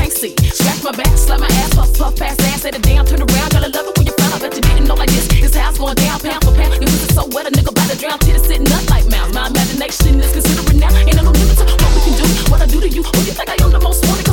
see. Scratch my back, slap my ass, puff past ass, at it down, turn around, gotta love it when you found. I bet you didn't know like this how it's going down, pound for pound. Your pussy so wet, a nigga about to drown, titties sitting up like mounds. My imagination is considering now, ain't no limit to what we can do, what I do to you. Who you think I am the most wanted?